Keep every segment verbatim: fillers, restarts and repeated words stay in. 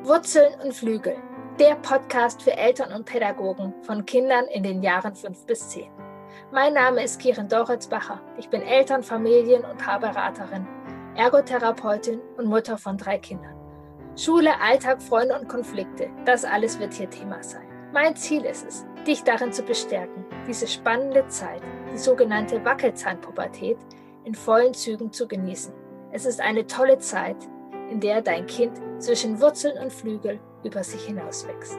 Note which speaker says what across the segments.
Speaker 1: Wurzeln und Flügel, der Podcast für Eltern und Pädagogen von Kindern in den Jahren fünf bis zehn. Mein Name ist Kirin Doritzbacher. Ich bin Eltern-, Familien- und Paarberaterin, Ergotherapeutin und Mutter von drei Kindern. Schule, Alltag, Freunde und Konflikte, das alles wird hier Thema sein. Mein Ziel ist es, dich darin zu bestärken, diese spannende Zeit, die sogenannte Wackelzahnpubertät, in vollen Zügen zu genießen. Es ist eine tolle Zeit, in der dein Kind zwischen Wurzeln und Flügel über sich hinauswächst.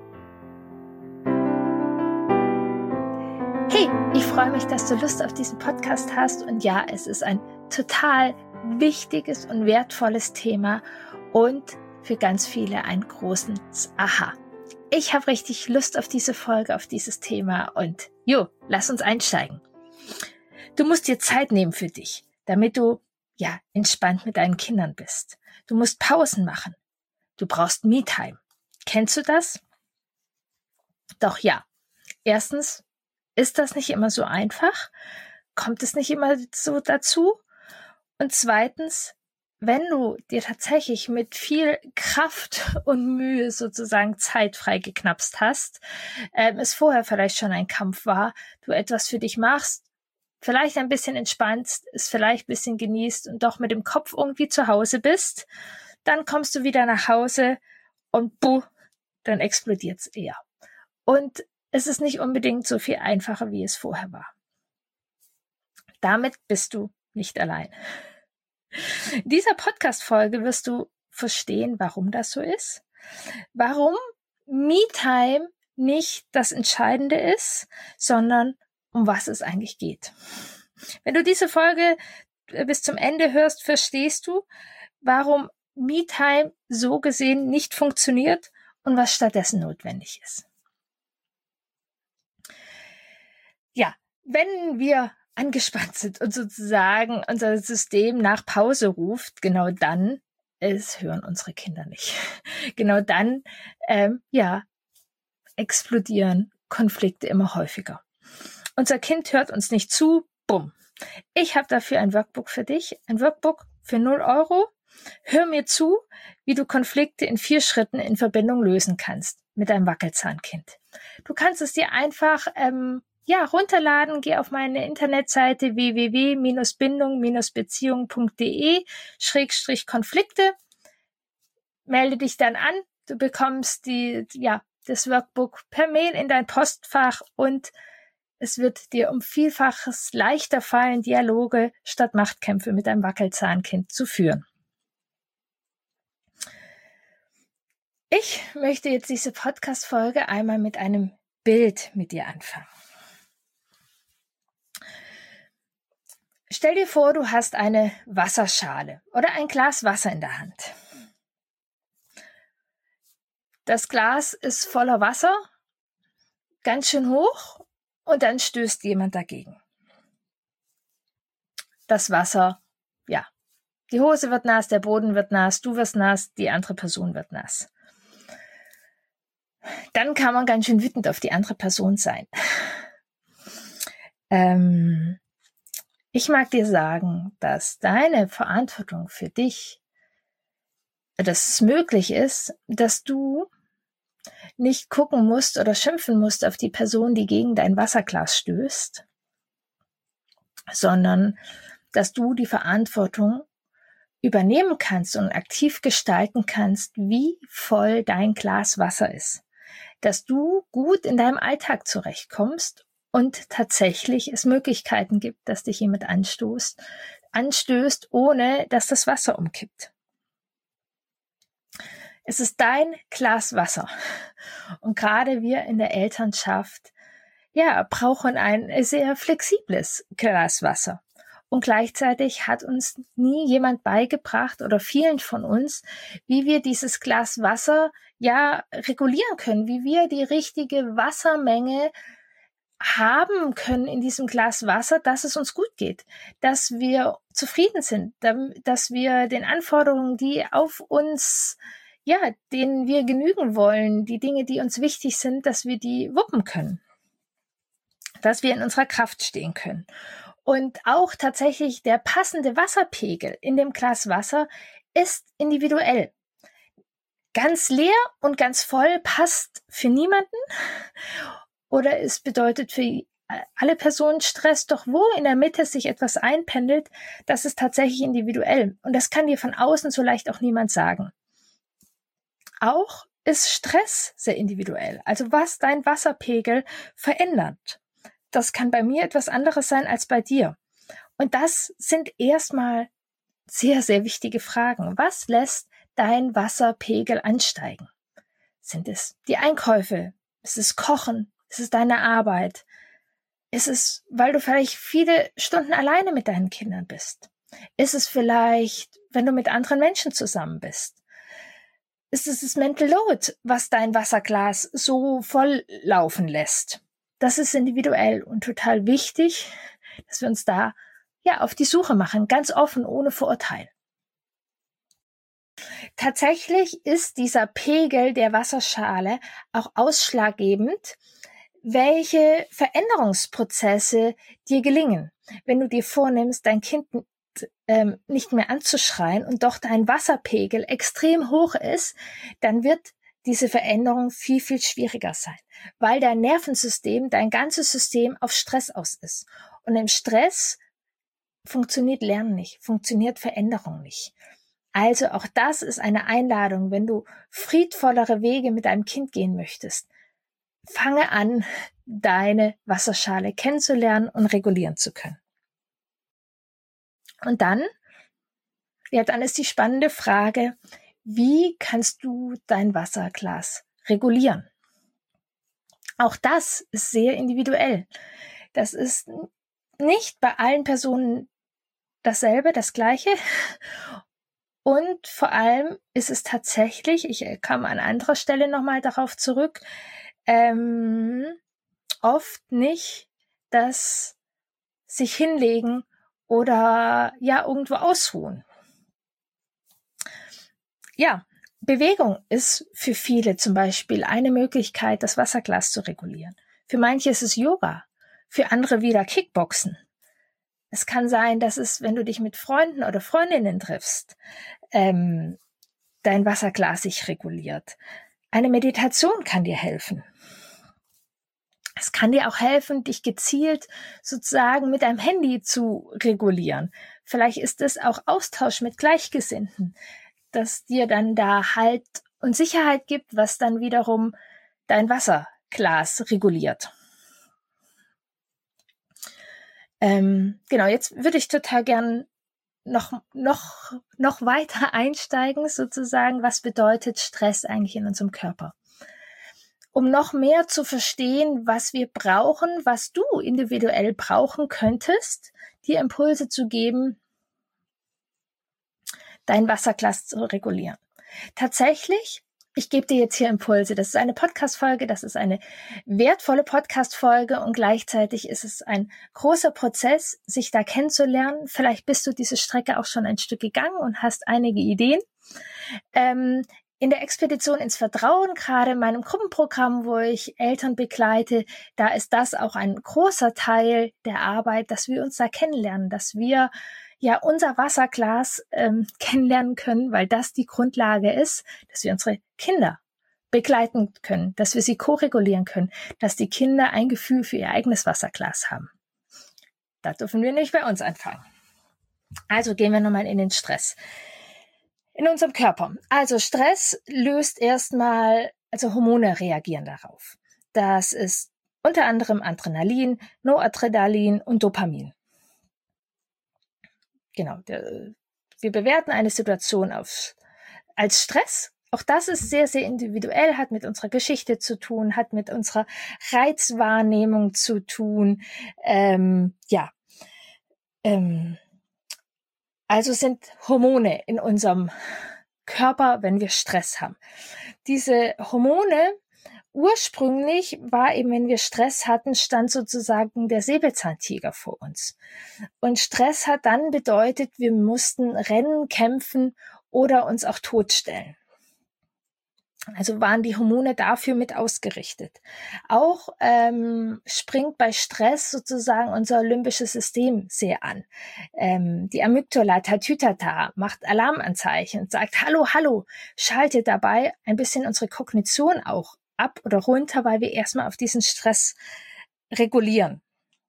Speaker 1: Hey, ich freue mich, dass du Lust auf diesen Podcast hast. Und ja, es ist ein total wichtiges und wertvolles Thema und für ganz viele ein großes Aha. Ich habe richtig Lust auf diese Folge, auf dieses Thema und jo, lass uns einsteigen. Du musst dir Zeit nehmen für dich, damit du ja entspannt mit deinen Kindern bist. Du musst Pausen machen. Du brauchst Me-Time. Kennst du das? Doch ja. Erstens ist das nicht immer so einfach. Kommt es nicht immer so dazu? Und zweitens, wenn du dir tatsächlich mit viel Kraft und Mühe sozusagen Zeit freigeknapst hast, ähm, es vorher vielleicht schon ein Kampf war, du etwas für dich machst, vielleicht ein bisschen entspannst, es vielleicht ein bisschen genießt und doch mit dem Kopf irgendwie zu Hause bist, dann kommst du wieder nach Hause und buh, dann explodiert's eher. Und es ist nicht unbedingt so viel einfacher, wie es vorher war. Damit bist du nicht allein. In dieser Podcast-Folge wirst du verstehen, warum das so ist, warum Me-Time nicht das Entscheidende ist, sondern um was es eigentlich geht. Wenn du diese Folge bis zum Ende hörst, verstehst du, warum Me-Time so gesehen nicht funktioniert und was stattdessen notwendig ist. Ja, wenn wir angespannt sind und sozusagen unser System nach Pause ruft, genau dann, es hören unsere Kinder nicht. Genau dann, ähm, ja, explodieren Konflikte immer häufiger. Unser Kind hört uns nicht zu, bumm. Ich habe dafür ein Workbook für dich, ein Workbook für null Euro. Hör mir zu, wie du Konflikte in vier Schritten in Verbindung lösen kannst mit deinem Wackelzahnkind. Du kannst es dir einfach ähm, ja runterladen. Geh auf meine Internetseite w w w Bindestrich bindung Bindestrich beziehung punkt d e Schrägstrich Konflikte. Melde dich dann an. Du bekommst die ja das Workbook per Mail in dein Postfach und es wird dir um Vielfaches leichter fallen, Dialoge statt Machtkämpfe mit deinem Wackelzahnkind zu führen. Ich möchte jetzt diese Podcast-Folge einmal mit einem Bild mit dir anfangen. Stell dir vor, du hast eine Wasserschale oder ein Glas Wasser in der Hand. Das Glas ist voller Wasser, ganz schön hoch, und dann stößt jemand dagegen. Das Wasser, ja, die Hose wird nass, der Boden wird nass, du wirst nass, die andere Person wird nass. Dann kann man ganz schön wütend auf die andere Person sein. Ähm, ich mag dir sagen, dass deine Verantwortung für dich, dass es möglich ist, dass du nicht gucken musst oder schimpfen musst auf die Person, die gegen dein Wasserglas stößt, sondern dass du die Verantwortung übernehmen kannst und aktiv gestalten kannst, wie voll dein Glas Wasser ist. Dass du gut in deinem Alltag zurechtkommst und tatsächlich es Möglichkeiten gibt, dass dich jemand anstoßt, anstößt, ohne dass das Wasser umkippt. Es ist dein Glas Wasser. Und gerade wir in der Elternschaft, ja, brauchen ein sehr flexibles Glas Wasser. Und gleichzeitig hat uns nie jemand beigebracht oder vielen von uns, wie wir dieses Glas Wasser ja regulieren können, wie wir die richtige Wassermenge haben können in diesem Glas Wasser, dass es uns gut geht, dass wir zufrieden sind, dass wir den Anforderungen, die auf uns, ja, denen wir genügen wollen, die Dinge, die uns wichtig sind, dass wir die wuppen können, dass wir in unserer Kraft stehen können. Und auch tatsächlich der passende Wasserpegel in dem Glas Wasser ist individuell. Ganz leer und ganz voll passt für niemanden oder es bedeutet für alle Personen Stress, doch wo in der Mitte sich etwas einpendelt, das ist tatsächlich individuell und das kann dir von außen so leicht auch niemand sagen. Auch ist Stress sehr individuell, also was dein Wasserpegel verändert. Das kann bei mir etwas anderes sein als bei dir. Und das sind erstmal sehr, sehr wichtige Fragen. Was lässt dein Wasserpegel ansteigen? Sind es die Einkäufe? Ist es Kochen? Ist es deine Arbeit? Ist es, weil du vielleicht viele Stunden alleine mit deinen Kindern bist? Ist es vielleicht, wenn du mit anderen Menschen zusammen bist? Ist es das Mental Load, was dein Wasserglas so voll laufen lässt? Das ist individuell und total wichtig, dass wir uns da ja auf die Suche machen, ganz offen, ohne Vorurteil. Tatsächlich ist dieser Pegel der Wasserschale auch ausschlaggebend, welche Veränderungsprozesse dir gelingen. Wenn du dir vornimmst, dein Kind ähm, nicht mehr anzuschreien und doch dein Wasserpegel extrem hoch ist, dann wird diese Veränderung viel, viel schwieriger sein, weil dein Nervensystem, dein ganzes System auf Stress aus ist. Und im Stress funktioniert Lernen nicht, funktioniert Veränderung nicht. Also auch das ist eine Einladung, wenn du friedvollere Wege mit deinem Kind gehen möchtest. Fange an, deine Wasserschale kennenzulernen und regulieren zu können. Und dann, ja, dann ist die spannende Frage, wie kannst du dein Wasserglas regulieren? Auch das ist sehr individuell. Das ist nicht bei allen Personen dasselbe, das Gleiche. Und vor allem ist es tatsächlich, ich komme an anderer Stelle nochmal darauf zurück, ähm, oft nicht das sich hinlegen oder ja irgendwo ausruhen. Ja, Bewegung ist für viele zum Beispiel eine Möglichkeit, das Wasserglas zu regulieren. Für manche ist es Yoga, für andere wieder Kickboxen. Es kann sein, dass es, wenn du dich mit Freunden oder Freundinnen triffst, ähm, dein Wasserglas sich reguliert. Eine Meditation kann dir helfen. Es kann dir auch helfen, dich gezielt sozusagen mit deinem Handy zu regulieren. Vielleicht ist es auch Austausch mit Gleichgesinnten, das dir dann da Halt und Sicherheit gibt, was dann wiederum dein Wasserglas reguliert. Ähm, genau, jetzt würde ich total gern noch, noch, noch weiter einsteigen, sozusagen, was bedeutet Stress eigentlich in unserem Körper? Um noch mehr zu verstehen, was wir brauchen, was du individuell brauchen könntest, dir Impulse zu geben, dein Wasserglas zu regulieren. Tatsächlich, ich gebe dir jetzt hier Impulse. Das ist eine Podcast-Folge, das ist eine wertvolle Podcast-Folge und gleichzeitig ist es ein großer Prozess, sich da kennenzulernen. Vielleicht bist du diese Strecke auch schon ein Stück gegangen und hast einige Ideen. Ähm, in der Expedition ins Vertrauen, gerade in meinem Gruppenprogramm, wo ich Eltern begleite, da ist das auch ein großer Teil der Arbeit, dass wir uns da kennenlernen, dass wir ja unser Wasserglas ähm, kennenlernen können, weil das die Grundlage ist, dass wir unsere Kinder begleiten können, dass wir sie ko-regulieren können, dass die Kinder ein Gefühl für ihr eigenes Wasserglas haben. Da dürfen wir nicht bei uns anfangen. Also gehen wir nochmal in den Stress. In unserem Körper. Also Stress löst erstmal, also Hormone reagieren darauf. Das ist unter anderem Adrenalin, Noradrenalin und Dopamin. Genau, der, wir bewerten eine Situation auf, als Stress. Auch das ist sehr, sehr individuell, hat mit unserer Geschichte zu tun, hat mit unserer Reizwahrnehmung zu tun. Ähm, ja, ähm, also sind Hormone in unserem Körper, wenn wir Stress haben. Diese Hormone, ursprünglich war eben, wenn wir Stress hatten, stand sozusagen der Säbelzahntiger vor uns. Und Stress hat dann bedeutet, wir mussten rennen, kämpfen oder uns auch totstellen. Also waren die Hormone dafür mit ausgerichtet. Auch ähm, springt bei Stress sozusagen unser limbisches System sehr an. Ähm, die Amygdala tatütata macht Alarmanzeichen und sagt, hallo, hallo, schaltet dabei ein bisschen unsere Kognition auch ab oder runter, weil wir erstmal auf diesen Stress regulieren.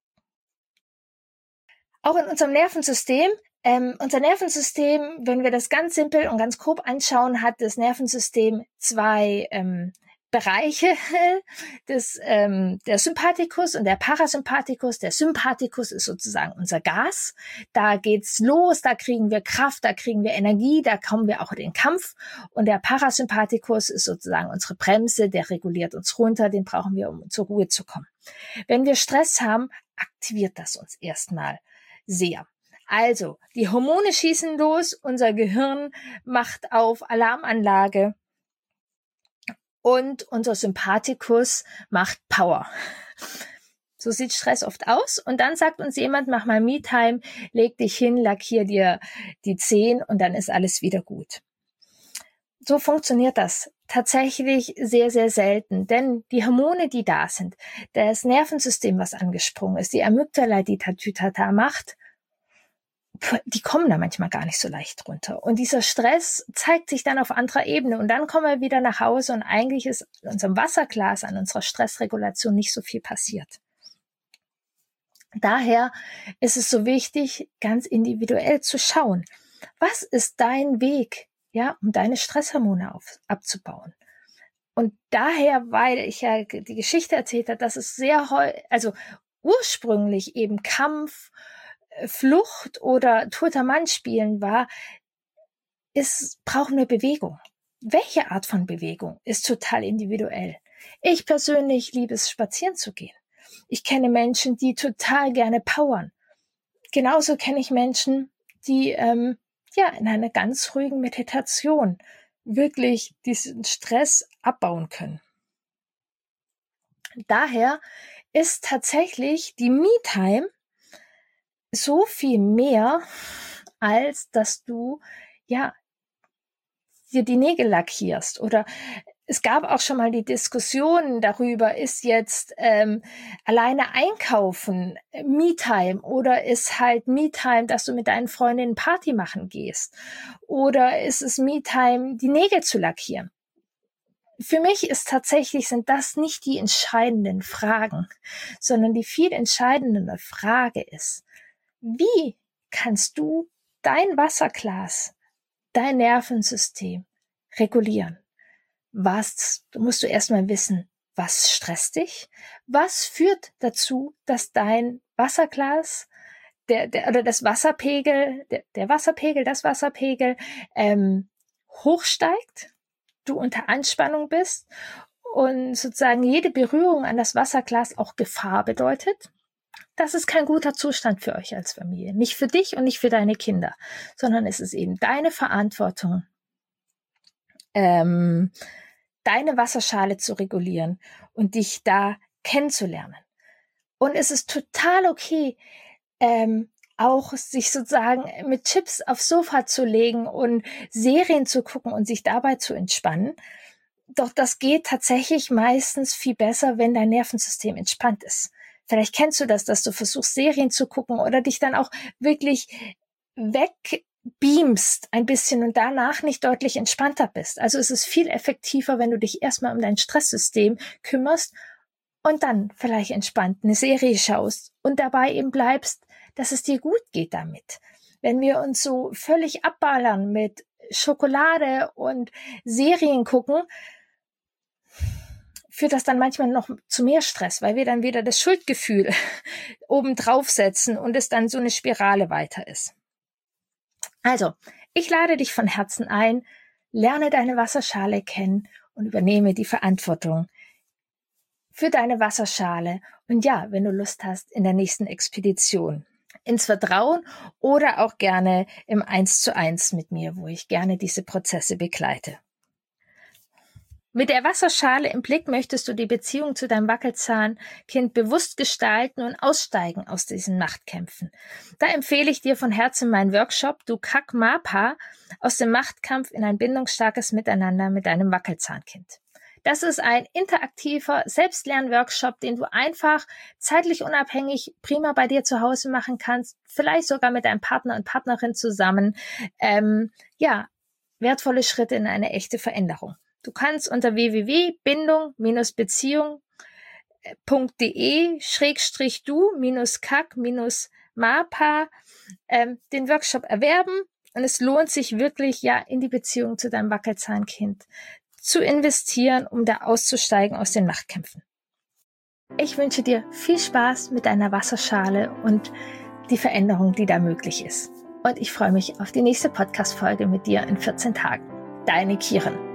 Speaker 1: Auch in unserem Nervensystem, ähm, unser Nervensystem, wenn wir das ganz simpel und ganz grob anschauen, hat das Nervensystem zwei ähm, Bereiche, das, ähm, der Sympathikus und der Parasympathikus. Der Sympathikus ist sozusagen unser Gas. Da geht's los, da kriegen wir Kraft, da kriegen wir Energie, da kommen wir auch in den Kampf. Und der Parasympathikus ist sozusagen unsere Bremse, der reguliert uns runter, den brauchen wir, um zur Ruhe zu kommen. Wenn wir Stress haben, aktiviert das uns erstmal sehr. Also, die Hormone schießen los, unser Gehirn macht auf Alarmanlage und unser Sympathikus macht Power. So sieht Stress oft aus. Und dann sagt uns jemand, mach mal Me-Time, leg dich hin, lackier dir die Zehen und dann ist alles wieder gut. So funktioniert das tatsächlich sehr, sehr selten, denn die Hormone, die da sind, das Nervensystem, was angesprungen ist, die Amygdala, die Tatütata macht, die kommen da manchmal gar nicht so leicht runter. Und dieser Stress zeigt sich dann auf anderer Ebene. Und dann kommen wir wieder nach Hause und eigentlich ist in unserem Wasserglas, an unserer Stressregulation nicht so viel passiert. Daher ist es so wichtig, ganz individuell zu schauen, was ist dein Weg, ja, um deine Stresshormone auf, abzubauen. Und daher, weil ich ja die Geschichte erzählt habe, dass es sehr, also ursprünglich eben Kampf, Flucht oder toter Mann spielen war, ist, brauchen wir Bewegung. Welche Art von Bewegung ist total individuell. Ich persönlich liebe es, spazieren zu gehen. Ich kenne Menschen, die total gerne powern. Genauso kenne ich Menschen, die ähm, ja in einer ganz ruhigen Meditation wirklich diesen Stress abbauen können. Daher ist tatsächlich die Me-Time so viel mehr, als dass du ja dir die Nägel lackierst. Oder es gab auch schon mal die Diskussion darüber, ist jetzt ähm, alleine einkaufen Me-Time oder ist halt Me-Time, dass du mit deinen Freundinnen Party machen gehst? Oder ist es Me-Time, die Nägel zu lackieren? Für mich ist tatsächlich, sind das nicht die entscheidenden Fragen, sondern die viel entscheidende Frage ist, wie kannst du dein Wasserglas, dein Nervensystem regulieren? Was, musst du erstmal wissen, was stresst dich? Was führt dazu, dass dein Wasserglas, der, der, oder das Wasserpegel, der, der Wasserpegel, das Wasserpegel, ähm, hochsteigt, du unter Anspannung bist und sozusagen jede Berührung an das Wasserglas auch Gefahr bedeutet? Das ist kein guter Zustand für euch als Familie. Nicht für dich und nicht für deine Kinder, sondern es ist eben deine Verantwortung, ähm, deine Wasserschale zu regulieren und dich da kennenzulernen. Und es ist total okay, ähm, auch sich sozusagen mit Chips aufs Sofa zu legen und Serien zu gucken und sich dabei zu entspannen. Doch das geht tatsächlich meistens viel besser, wenn dein Nervensystem entspannt ist. Vielleicht kennst du das, dass du versuchst, Serien zu gucken oder dich dann auch wirklich wegbeamst ein bisschen und danach nicht deutlich entspannter bist. Also es ist viel effektiver, wenn du dich erstmal um dein Stresssystem kümmerst und dann vielleicht entspannt eine Serie schaust und dabei eben bleibst, dass es dir gut geht damit. Wenn wir uns so völlig abballern mit Schokolade und Serien gucken, führt das dann manchmal noch zu mehr Stress, weil wir dann wieder das Schuldgefühl oben draufsetzen und es dann so eine Spirale weiter ist. Also, ich lade dich von Herzen ein, lerne deine Wasserschale kennen und übernehme die Verantwortung für deine Wasserschale. Und ja, wenn du Lust hast, in der nächsten Expedition ins Vertrauen oder auch gerne im Eins zu Eins mit mir, wo ich gerne diese Prozesse begleite. Mit der Wasserschale im Blick möchtest du die Beziehung zu deinem Wackelzahnkind bewusst gestalten und aussteigen aus diesen Machtkämpfen. Da empfehle ich dir von Herzen meinen Workshop Du Kack Mapa aus dem Machtkampf in ein bindungsstarkes Miteinander mit deinem Wackelzahnkind. Das ist ein interaktiver Selbstlern-Workshop, den du einfach zeitlich unabhängig prima bei dir zu Hause machen kannst, vielleicht sogar mit deinem Partner und Partnerin zusammen. Ähm, ja, wertvolle Schritte in eine echte Veränderung. Du kannst unter w w w punkt bindung Bindestrich beziehung punkt d e Schrägstrich du Kack Mapa ähm, den Workshop erwerben und es lohnt sich wirklich, ja, in die Beziehung zu deinem Wackelzahnkind zu investieren, um da auszusteigen aus den Machtkämpfen. Ich wünsche dir viel Spaß mit deiner Wasserschale und die Veränderung, die da möglich ist. Und ich freue mich auf die nächste Podcast-Folge mit dir in vierzehn Tagen. Deine Kieren.